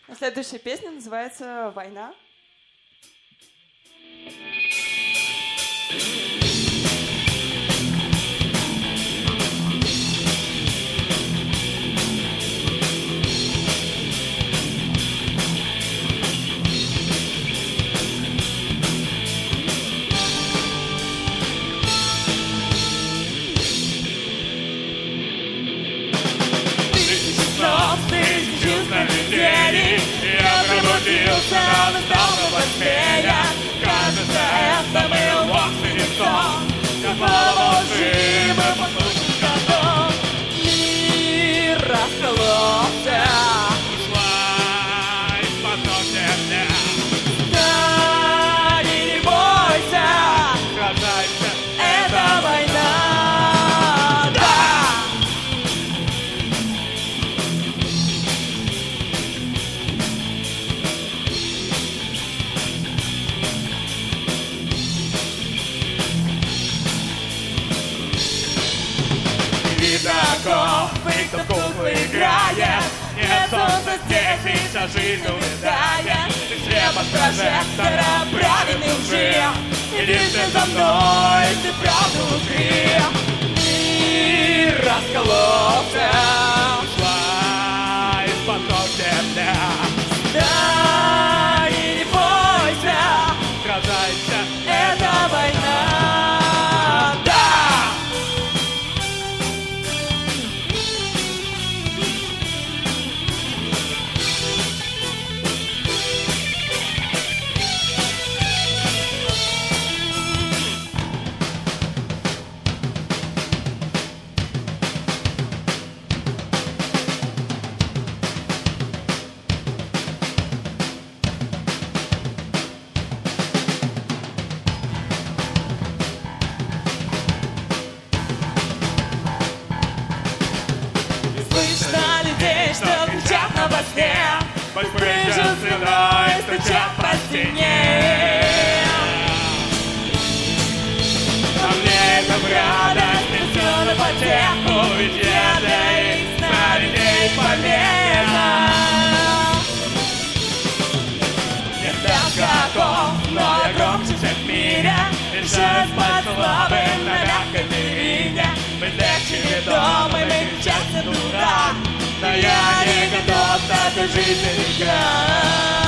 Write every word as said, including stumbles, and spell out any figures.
Следующая песня называется «Война». Я пробудился, рано стал на постели. Кажется, это был вовсе не сон. Я положим и послушать готов. Мир раскололся. Ушла из-под ног земля. Да, и не бойся, Сражайся, это война. Видоков, и кто в куклы играет. Нет солнца здесь, и вся жизнь улетает. Ты свет от прожектора, правильный лжи. Иди вслед за мной, ты правду лжи. Мир раскололся. Ушла из-под ног земля. Да, и не бойся, Сражайся, это война. Слышно людей, что кричат на басне. Прыжут стеной, стучат по стене. А мне это в радость, и все на потеху. Ведь это их сновидей победа. Нет скаков, но я громче всех в мире. Решаю спать слабым на мягкой перине. Быть легче ведомым и часто труда. Но я не готов к этой жизни играть.